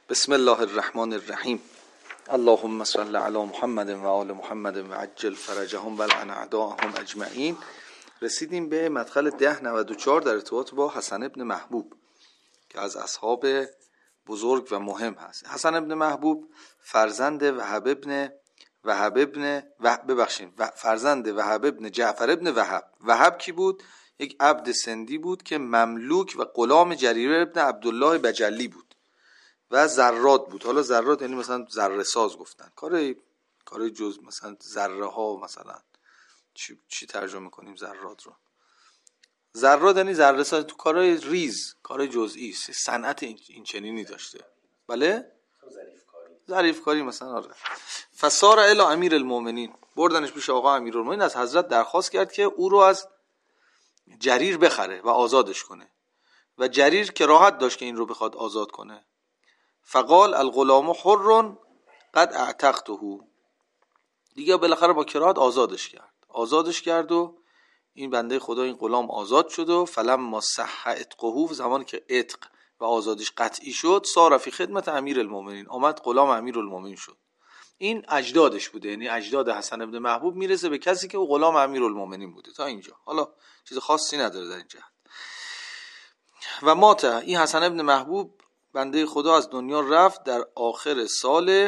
بسم الله الرحمن الرحیم. اللهم صل علی محمد و آل محمد و عجل فرجهم و لعن اعداءهم اجمعین. رسیدیم به مدخل 1094 در ارتباط با حسن ابن محبوب که از اصحاب بزرگ و مهم هست. حسن ابن محبوب فرزند وهب ابن جعفر ابن وهب. وهب کی بود؟ یک عبد سندی بود که مملوک و غلام جریر ابن عبدالله بجلی بود و زراد بود. حالا زراد یعنی مثلا ذره ساز گفتن، کار جز مثلا ذره ها، مثلا چی ترجمه کنیم زراد رو؟ زراد یعنی ذره ساز تو کارهای ریز، کار جزئی، صنعت این چنینی داشته. بله؟ ظریف کاری مثلا. آره. فسار الی امیر المؤمنین، بردنش پیش آقا امیر المؤمنین. از حضرت درخواست کرد که او رو از جریر بخره و آزادش کنه و جریر که راحت داشت که این رو بخواد آزاد کنه. فقال الغلام حر قد اعتقته، دیگه بالاخره با کراهت آزادش کرد و این بنده خدا، این غلام آزاد شد. و فلما صح عتقه، زمانی که عتق و آزادش قطعی شد، صار فی خدمت امیر المؤمنین، آمد غلام امیر المؤمنین شد. این اجدادش بوده، یعنی اجداد حسن ابن محبوب میرسه به کسی که او غلام امیر المؤمنین بوده. تا اینجا حالا چیز خاصی نداره در این جهت. و مات، این حسن ابن محبوب بنده خدا از دنیا رفت در آخر سال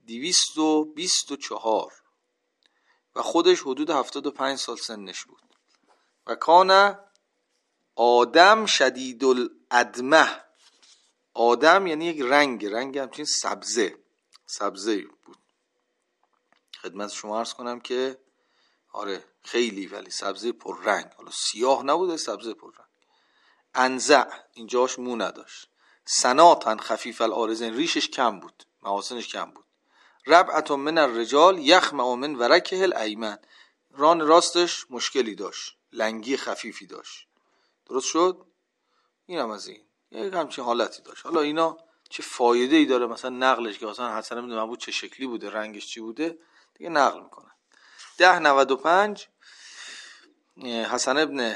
224 و خودش حدود 75 سال سنش بود. و کان آدم شدید الادمه، آدم یعنی یک رنگ همچین سبزه بود. خدمت شما عرض کنم که آره خیلی، ولی سبزه پر رنگ، حالا سیاه نبوده، سبزه پر رنگ. انزع، اینجاش مو نداشت. سناتن خفیف الارزین، ریشش کم بود، محاسنش کم بود. ربعت من الرجال یخمع من ورکه الایمن، ران راستش مشکلی داشت، لنگی خفیفی داشت. درست شد؟ این هم از این یک همچین حالتی داشت. حالا اینا چه فایده ای داره مثلا نقلش، که مثلا حسن ابن محبوب چه شکلی بوده، رنگش چی بوده، دیگه نقل میکنن. 1095 حسن ابن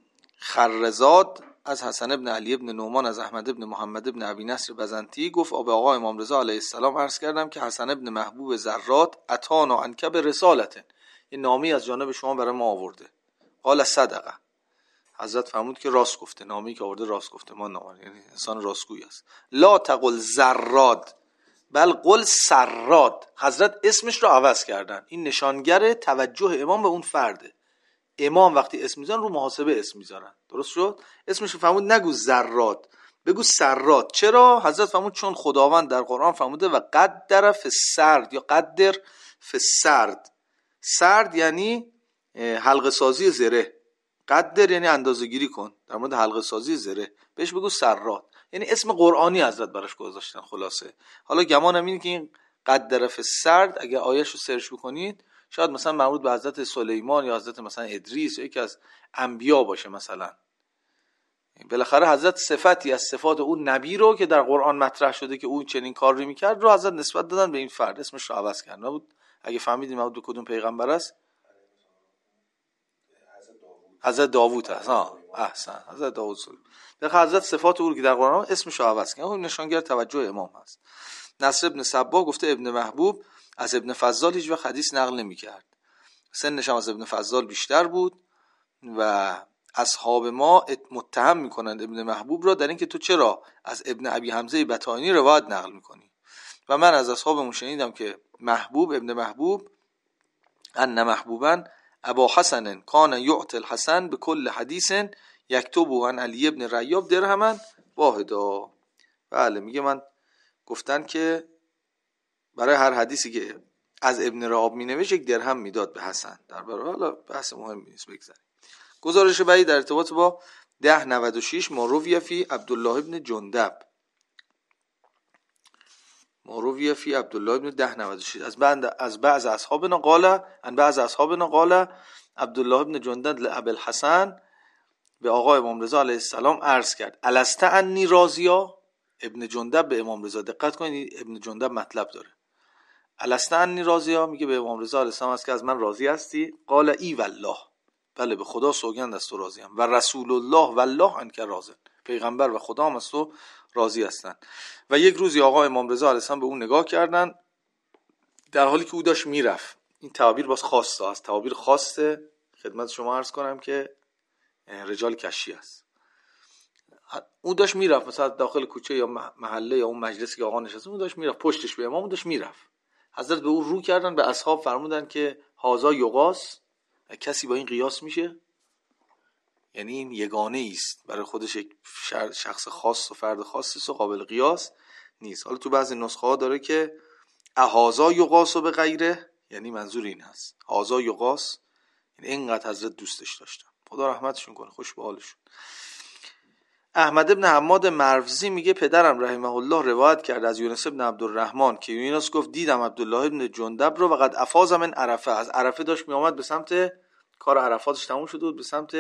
خرزاد از حسن ابن علی ابن نعمان از احمد ابن محمد ابن ابی نصر بزنتی گفت به آقا امام رضا علیه السلام عرض کردم که حسن ابن محبوب زراد اتانا انکب رسالتن، یه نامی از جانب شما برای ما آورده. قال صدقه، حضرت فرمود که راست گفته، نامی که آورده راست گفته، ما نامی یعنی انسان راستگویی است. لا تقل زراد بل قل سراد، حضرت اسمش رو عوض کردن. این نشانگر توجه امام به اون فرده. امام وقتی اسم میذارن رو محاسبه اسم میذارن. درست شد؟ اسمش رو فرمود نگو زراد، بگو سراد. چرا؟ حضرت فرمود چون خداوند در قرآن فرموده و قدر فی السرد، یا قدر فی السرد. سرد یعنی حلقه سازی زره، قدر یعنی اندازه گیری کن. در مورد حلقه سازی زره بهش بگو سراد، یعنی اسم قرآنی حضرت براش گذاشتن. خلاصه حالا گمانم اینه که این قدر فی السرد اگه آیه‌شو سرچ بکنید شاید مثلا مربوط به حضرت سلیمان یا حضرت مثلا ادریس یا یکی از انبیا باشه مثلا. بالاخره حضرت صفتی از صفات اون نبی رو که در قرآن مطرح شده که اون چنین کاری میکرد رو حضرت نسبت دادن به این فرد، اسمش رو عوض کردن. نبود اگه فهمیدیم مربوط به کدوم پیغمبر است؟ حضرت داوود هست. احسن، حضرت داوود سلیمان. بالاخره حضرت صفات او رو که در قرآن اسمش رو عوض کردن، اون نشانگر توجه امام هست. نصر ابن صباح گفته ابن محبوب از ابن فضال هیچ وقت حدیث نقل نمی‌کرد. سنش هم از ابن فضال بیشتر بود و اصحاب ما متهم میکنند ابن محبوب را در اینکه تو چرا از ابن ابی حمزه بطائنی روایت نقل میکنی. و من از اصحابمون شنیدم که ابن محبوب ان محبوبا ابا حسن کان یعطی الحسن بكل حدیث یکتبه عن علی ابن ریاب درهما واحدا. بله میگه من گفتن که برای هر حدیثی که از ابن رعاب می نوشت یک درهم میداد به حسن. در برای حالا بحث مهمی نیست، بگذاریم. گزارش بعدی در ارتباط با 1096 مروی فی عبدالله ابن جندب، مروی فی عبدالله ابن 1096 از بعض اصحابنا قال عبدالله ابن جندب لابی الحسن، به آقا امام رضا علیه السلام عرض کرد الست انی راضیا. ابن جندب به امام رضا، دقت کنید ابن جندب مطلب داره. الست انی راضیا، میگه به امام رضا علیه السلام است که از من راضی هستی؟ قال ای والله، بله به خدا سوگند از تو راضیم. و رسول الله والله انک راضی، پیغمبر و خدا هم از تو راضی هستن. و یک روزی آقا امام رضا علیه السلام به اون نگاه کردن در حالی که او داشت میرفت. این تعبیر باز خاصه است، تعبیر خاصه خدمت شما عرض کنم که رجال کشی است. او داشت میرفت مثلا داخل کوچه یا محله یا اون مجلسی که آقا نشسته، او داشت میرفت پشتش به امام داشت میرفت. حضرت به او رو کردن، به اصحاب فرمودن که هازا یقاس، کسی با این قیاس میشه؟ یعنی این یگانه است، برای خودش یک شخص خاص و فرد خاصی است و قابل قیاس نیست. حالا تو بعضی نسخه ها داره که هازا یقاس و به غیره، یعنی منظور این هست هازا یقاس، یعنی اینقدر حضرت دوستش داشتن، خدا رحمتشون کنه، خوش به حالشون. احمد ابن حماد مروزی میگه پدرم رحمه الله روایت کرد از یونس ابن عبدالرحمن که یونس گفت دیدم عبدالله ابن جندب رو و قد افاض من عرفه، از عرفه داشت میامد به سمت کار عرفاتش تموم شده بود، به سمت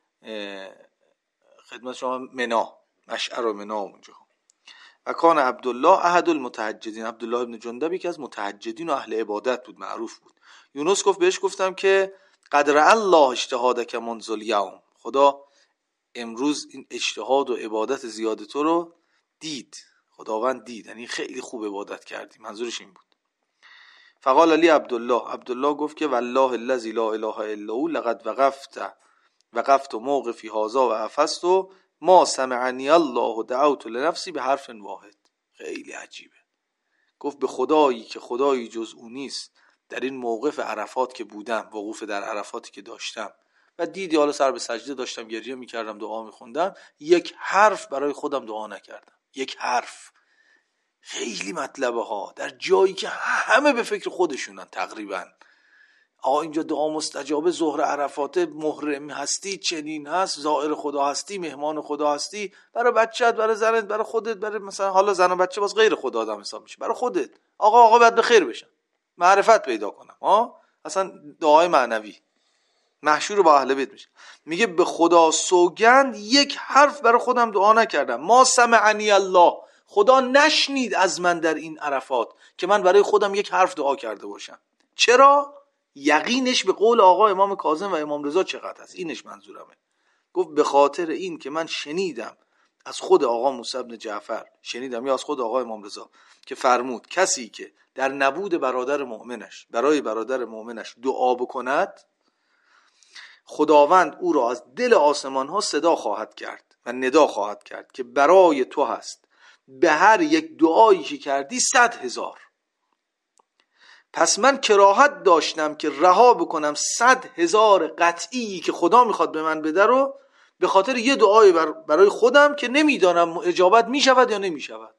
خدمت شما منا، مشعر و منا اونجا. و کان عبدالله احد المتهجدین، عبدالله ابن جندب که از متهجدین و اهل عبادت بود، معروف بود. یونس گفت بهش گفتم که قدر الله اجتهادک منذ الیوم، خدا امروز این اجتهاد و عبادت زیاد تو رو دید، خداوند دید، یعنی خیلی خوب عبادت کردی، منظورش این بود. فقال علی عبدالله گفت که والله الذی لا اله الا هو لقد وقفت موقفی هذا و افست ما سمعنی الله دعوت لنفسی به حرف واحد. خیلی عجیبه. گفت به خدایی که خدایی جز او نیست، در این موقف عرفات که بودم، وقوف در عرفاتی که داشتم و دیدی حالا سر به سجده داشتم گریه میکردم، دعا میخوندم، یک حرف برای خودم دعا نکردم، یک حرف. خیلی مطلبه ها در جایی که همه به فکر خودشونن تقریبا. اینجا دعا مستجابه، ظهر عرفات، محرم هستی چنین هست، زائر خدا هستی، مهمان خدا هستی، برای بچت، برای زنت، برای خودت، برای مثلا حالا زن و بچه باز غیر خدا آدم حساب میشه، برای خودت آقا باید به خیر بشن، معرفت پیدا کنم، اصلا دعای معنوی محشور با اهل بیت میشه. میگه به خدا سوگند یک حرف برای خودم دعا نکردم، ما سمعنی الله، خدا نشنید از من در این عرفات که من برای خودم یک حرف دعا کرده باشم. چرا؟ یقینش به قول آقا امام کاظم و امام رضا چقدر هست، اینش منظورمه. گفت به خاطر این که من شنیدم از خود آقا موسی بن جعفر، شنیدم یا از خود آقا امام رضا که فرمود کسی که در نبود برادر مؤمنش برای برادر مؤمنش دعا بکند، خداوند او را از دل آسمان ها صدا خواهد کرد و ندا خواهد کرد که برای تو هست به هر یک دعایی که کردی 100,000. پس من کراهت داشتم که رها بکنم 100,000 قطعی که خدا میخواد به من بده رو به خاطر یه دعای برای خودم که نمیدانم اجابت میشود یا نمیشود.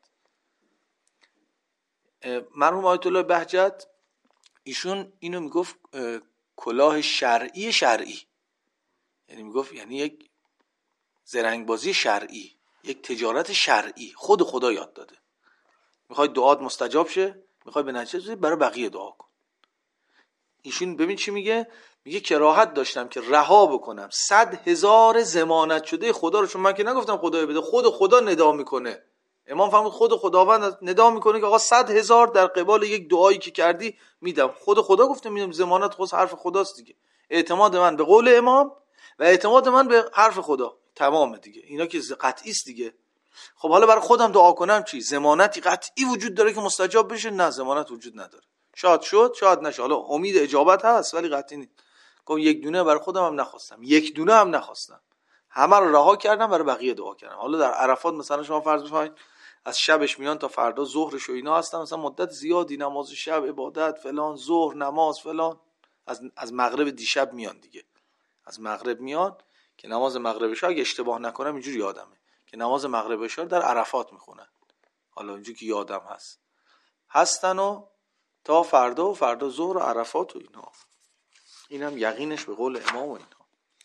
مرحوم آیت الله بهجت ایشون اینو میگفت کلاه شرعی، یعنی میگفت یعنی یک زرنگبازی شرعی، یک تجارت شرعی، خود خدا یاد داده. میخوای دعات مستجاب شه، میخوای به نتیجه برای بقیه دعا کن. ایشون ببین چی میگه کراهت داشتم که رها بکنم 100,000 ضمانت شده خدا رو، چون من که نگفتم خدای بده، خود خدا ندا میکنه. امام فرمود خود خداوند ندا میکنه که آقا 100,000 در قبال یک دعایی که کردی میدم. خود خدا گفته میدم، ضمانت خود حرف خداست دیگه. اعتماد من به قول امام و اعتماد من به حرف خدا تمامه دیگه، اینا که قطعی است دیگه. خب حالا برای خودم دعا کنم چی؟ ضمانتی قطعی وجود داره که مستجاب بشه؟ نه، ضمانت وجود نداره. شاید شد، شاید نشه، حالا امید اجابت هست ولی قطعی نیست. گفتم یک دونه برای خودم هم نخواستم، یک دونه هم نخواستم، همه رو رها کردم، برای بقیه دعا کردم. حالا در عرفات مثلا شما فرض بفرمایید از شبش میان تا فردا ظهرش و اینا هستن، مثلا مدت زیادی نماز شب، عبادت فلان، ظهر نماز فلان، از مغرب دیشب میان دیگه، از مغرب میان که نماز مغرب شب اگه اشتباه نکنم اینجوری یادمه که نماز مغرب شب در عرفات میخونن. حالا اینجوری که یادم هستن و تا فردا و فردا ظهر و عرفات و اینا. اینم یقینش به قول امام و اینا.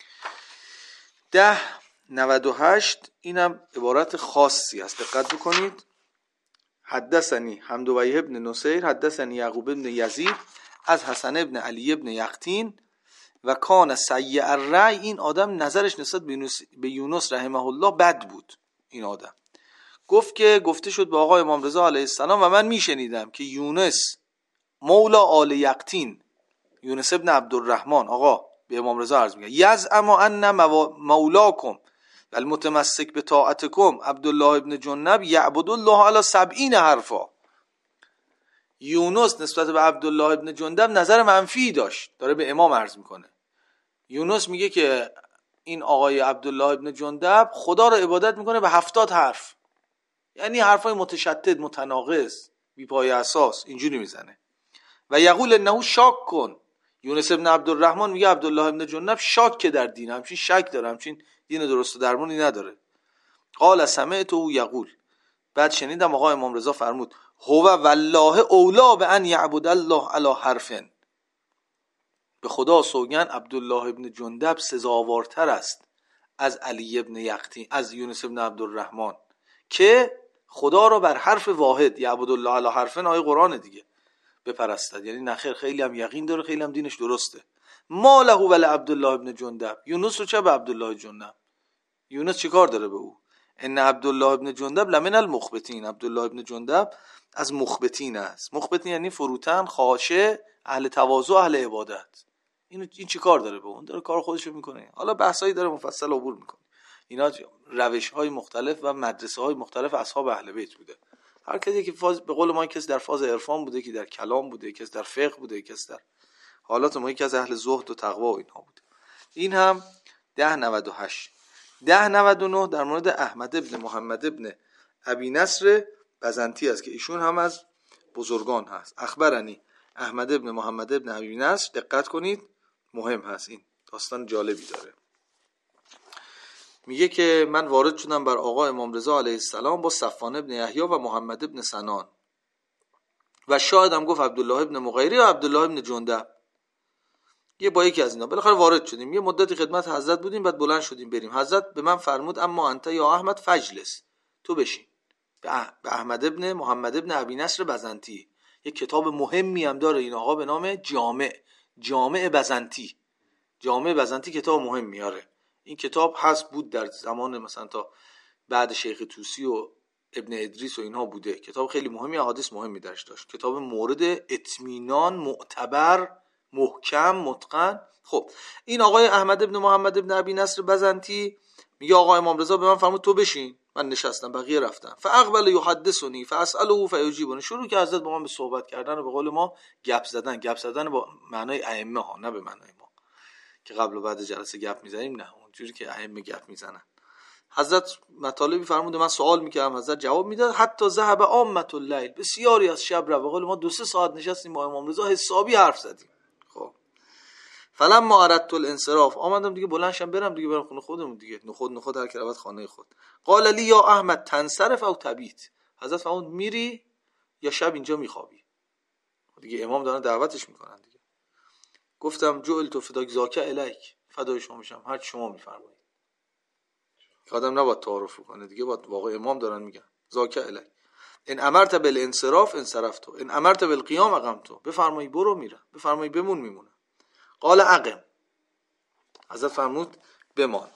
1098 اینم عبارت خاصی است، دقت بکنید. حدثنی حمدویه ابن نصیر حدثنی یعقوب ابن یزید از حسن ابن علی ابن یقطین و کان سیء الرأی، این آدم نظرش نسبت به یونس رحمه الله بد بود. این آدم گفت که گفته شد به آقا امام رضا علیه السلام و من میشنیدم که یونس مولا آل یقطین، یونس ابن عبدالرحمن، آقا به امام رضا عرض میگه یزعم ان مولاکم المتمسک به طاعتکم عبدالله ابن جنب یعبد الله علی 70 حرفا. یونس نسبت به عبدالله ابن جندب نظر منفی داشت، داره به امام عرض میکنه. یونس میگه که این آقای عبدالله ابن جندب خدا رو عبادت میکنه به 70 حرف، یعنی حرفای متشدد، متناقض، بی پای اساس، اینجوری میزنه. و یقول انه شاک کن. یونس ابن عبدالرحمن میگه عبدالله ابن جندب شاک در دین، همچین شک داره، همچین دین درست و درمونی نداره. قال سمعته یقول، بعد شنیدم آقا امام رضا فرمود هو والله اولا به ان یعبد الله علی حرفن، به خدا سوگن عبدالله ابن جندب سزاوارتر است از علی ابن یقطین، از یونس ابن عبدالرحمن که خدا را بر حرف واحد، یعبد الله علی حرفن آیه قرآن دیگه، بپرستد. یعنی نخیر، خیلی هم یقین داره، خیلی هم دینش درسته. ما له ولی عبدالله ابن جندب، یونس رو چه به عبدالله جندب؟ یونس چی کار داره به او؟ ان عبدالله ابن جندب لمن المخبتین، عبدالله ابن جندب از مخبتین است. مخبتین یعنی فروتن، خاشع، اهل تواضع، اهل عبادت. این چی کار داره به اون؟ داره کار خودشو میکنه. حالا بحثایی داره مفصل عبور میکنه. اینا روش‌های مختلف و مدرسه‌های مختلف اصحاب اهل بیت بوده. هر کسی که به قول ما کسی در فاز عرفان بوده، که در کلام بوده، کسی در فقه بوده، کسی در حالات ما، که از اهل زهد و تقوا و اینها بوده. این هم 1098. 1099 در مورد احمد ابن محمد ابن ابی نصر بزنتی است که ایشون هم از بزرگان هست. اخبرنی احمد ابن محمد ابن ابی نصر، دقت کنید مهم هست، این داستان جالبی داره. میگه که من وارد شدم بر آقا امام رضا علیه السلام با صفوان ابن یحیی و محمد ابن سنان و شاهدم گفت عبدالله ابن مغیری و عبدالله ابن جندب، یه با یکی از اینا. بالاخره وارد شدیم، یه مدتی خدمت حضرت بودیم، بعد بلند شدیم بریم. حضرت به من فرمود اما انت یا احمد فجلس، تو بشین. به احمد ابن محمد ابن ابی نصر بزنتی، یه کتاب مهمی هم داره این آقا به نام جامع بزنتی. جامع بزنتی کتاب مهم میاره. این کتاب هست، بود در زمان مثلا تا بعد شیخ طوسی و ابن ادریس و اینها بوده. کتاب خیلی مهمی، احادیث مهمی درش داشت. کتاب مورد اطمینان، معتبر، محکم، متقن. خب این آقای احمد ابن محمد ابن ابی نصر بزنتی میگه آقا امام رضا به من فرمود تو بشین. من نشستم، بقیه رفتن. فاقبل یحدثنی فاساله فیجیبنی، شروع که حضرت با من به صحبت کردن و به قول ما گپ زدن با معنای ائمه ها، نه به معنای ما که قبل و بعد جلسه گپ میزنیم، نه اونجوری که ائمه گپ میزنن. حضرت مطالبی فرموده، من سوال میکردم، حضرت جواب میداد. حتی ذهب عامه اللیل، بسیاری از شب را، به قول ما 2-3 ساعت نشستیم با امام رضا، حسابی حرف زدیم. خب فلما اردت الانصراف، آمدم دیگه بلندشم برم خونه خودمون دیگه، نخود هر کی رود خانه خود. قال لی یا احمد تنصرف او تبیت، حضرت فرمود میری یا شب اینجا میخوابی؟ دیگه امام دارن دعوتش میکنن دیگه. گفتم جعلت فداک ذاک الیک، فدای شما میشم، هر چی شما میفرمایید. آدم نباید تعارف کنه دیگه، باید واقع امام دارن میگن ذاک الیک. ان امرت بالانصراف انصرفت، ان امرت بالقیام اقمت، بفرمایی برو میرم، بفرمایی بمون میمونم. قال اقم، حضرت فرمود بمان.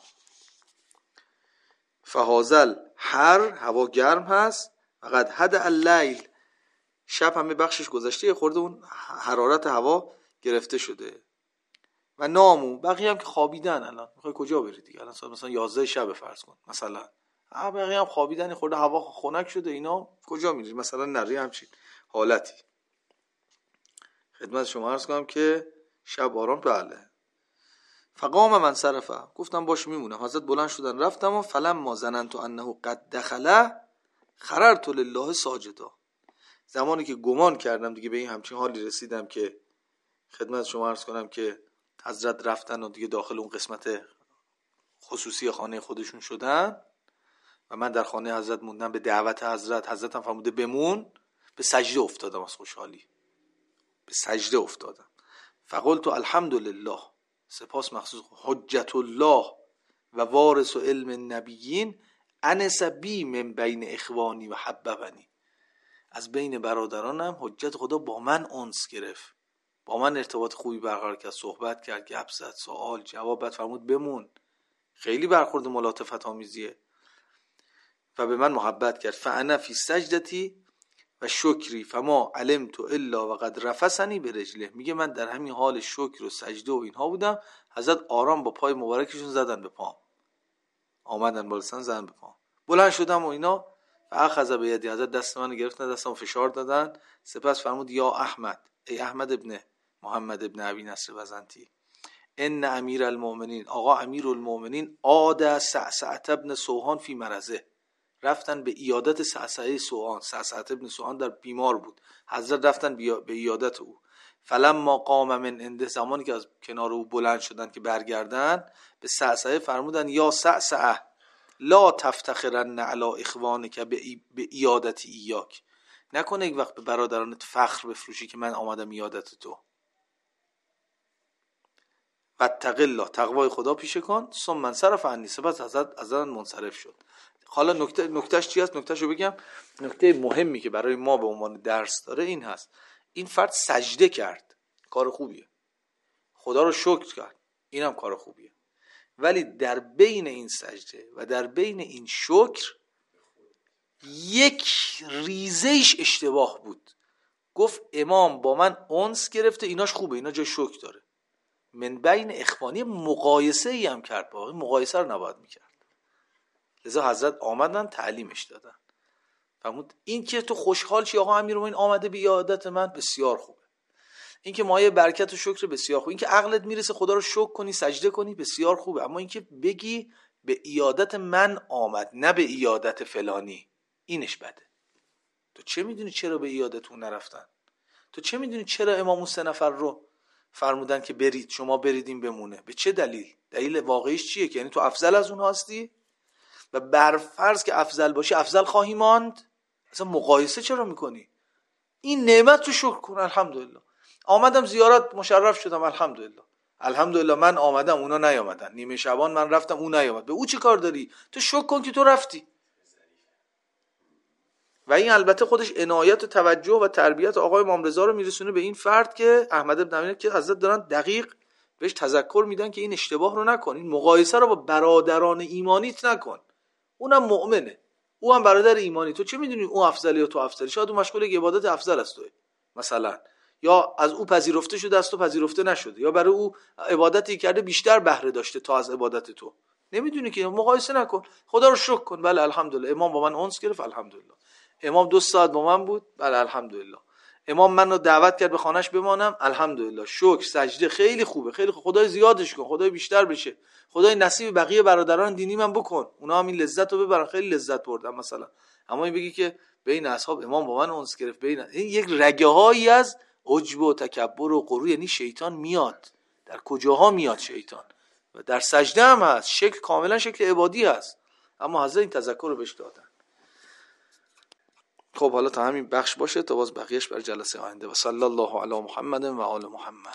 فهازل هوا گرم هست، فقط حد اللیل، شب همه بخشش گذشته، یه خورده اون حرارت هوا گرفته شده. و نامو، بقیه هم که خوابیدن. الان میخوای کجا بری دیگه؟ الان ساعت مثلا 11 شب فرض کن مثلا، بقیه هم خوابیدن، خورده هوا خنک شده، اینا کجا میری مثلا؟ نری همچین حالتی. خدمت شما عرض کنم که شب آرام. بله. فقام من صرفه، گفتم باش میمونم. حضرت بلند شدن رفتم و فلما ظننت انه قد دخل خررت لله ساجدا، زمانی که گمان کردم دیگه به این همچین حالی رسیدم که خدمت شما عرض کنم که حضرت رفتن و دیگه داخل اون قسمت خصوصی خانه خودشون شدن و من در خانه حضرت موندم به دعوت حضرت. حضرت هم فرموده بمون. به سجده افتادم از خوشحالی، به سجده افتادم. فقلت الحمدلله، سپاس مخصوص حجت الله و وارث و علم النبیین، انس بی من بین اخوانی و حببنی، از بین برادرانم حجت خدا با من انس گرفت، با من ارتباط خوبی برقرار کرد، صحبت کرد، گپ زد، سوال جواب، بعد فرمود بمون. خیلی برخورد ملاطفت آمیزیه و به من محبت کرد. فانا فی سجدتی و شکری فما علمت الا وقد رفسنی به رجله، میگه من در همین حال شکر و سجده و اینها بودم، حضرت آرام با پای مبارکشون زدن به پام. آمدن بالا زدن به پام. بلند شدم و اینا، اخذ به یدی، حضرت دست من گرفتن، دستم فشار دادن. سپس فرمود یا احمد، ای احمد ابن محمد ابن ابی نصر بزنتی، ان امیر المؤمنین، آقا امیر المؤمنین، عاد سعسعة ابن سوهان فی مرضه، رفتن به عیادت سعسعه سوهان. سعسعة ابن سوهان در بیمار بود، حضرت رفتن به عیادت او. فلما قام من عنده، زمانی که از کنار او بلند شدن که برگردن، به سعسعه فرمودن یا سعسعه لا تفتخرن علی اخوانک به عیادت ایاک، نکنه یک وقت به برادرانت فخر بفروشی که من آمدم عیادت تو. واتق الله، تقوای خدا پیشه کن. ثم انصرف عنی، سپس از من منصرف شد. حالا نکتهش چی هست؟ نکتهشو بگم. نکته مهمی که برای ما به عنوان درس داره این هست: این فرد سجده کرد، کار خوبیه، خدا رو شکر کرد، اینم کار خوبیه، ولی در بین این سجده و در بین این شکر یک ریزهش اشتباه بود. گفت امام با من انس گرفته، ایناش خوبه، اینا جای شکر داره. من بین اخوانی مقایسه ای هم کرد، با مقایسه رو نباید میکرد. لذا حضرت آمدن تعلیمش دادن. فرمود این که تو خوشحال چی آقا امیرالمومنین آمده به عیادت من، بسیار خوبه. این که مایه برکت و شکر، بسیار خوبه. این که عقلت میرسه خدا رو شکر کنی، سجده کنی، بسیار خوبه. اما این که بگی به عیادت من آمد نه به عیادت فلانی، اینش بده. تو چه میدونی چرا به عیادت اون نرفتن؟ تو چه میدونی چرا امام اون 3 نفر رو فرمودن که برید، شما برید این بمونه؟ به چه دلیل؟ دلیل واقعیش چیه؟ که یعنی تو افضل از اون هستی و بر فرض که افضل باشی افضل خواهی ماند. اصلا مقایسه چرا میکنی؟ این نعمت رو شکر کن. الحمدلله آمدم زیارت، مشرف شدم، الحمدلله. الحمدلله من آمدم اونا نیامدن، نیمه شبان من رفتم اون نیامد. به او چی کار داری؟ تو شکر کن که تو رفتی. و این البته خودش عنایت و توجه و تربیت آقای امام رضا رو میرسونه به این فرد که احمد بن امین، که حضرت دارن دقیق بهش تذکر میدن که این اشتباه رو نکن، این مقایسه رو با برادران ایمانیت نکن. اونم مؤمنه، او هم برادر ایمانی. تو چه میدونی اون افضلی یا تو افضلی؟ شاید اون مشغول عبادت افضل است توئه مثلا، یا از او پذیرفته شده از تو پذیرفته نشده، یا برای او عبادتی کرده بیشتر بهره داشته تا از عبادت تو. نمیدونی که، مقایسه نکن، خدا رو شکر کن. بله الحمدلله امام با من انس گرفت، الحمدلله. امام 2 ساعت با من بود، بله الحمدلله. امام منو دعوت کرد به خانهش بمانم، الحمدلله. شکر، سجده، خیلی خوبه، خیلی خوب. خدای زیادش کن، خدای بیشتر بشه، خدای نصیب بقیه برادران دینی من بکن، اونا هم این لذت رو ببرن. خیلی لذت بردم مثلا. اما این بگی که بین اصحاب امام با من انس گرفت، بین این یک رگه هایی از عجب و تکبر و غرور. یعنی شیطان میاد، در کجاها میاد شیطان؟ و در سجده هم هست، شکل کاملا شکل عبادی هست، اما حضرت این تذکر رو بهش دادن. خب حالا تا همین بخش باشه، تا باز بقیهش بر جلسه آینده. و صلی الله علی محمد و آل محمد.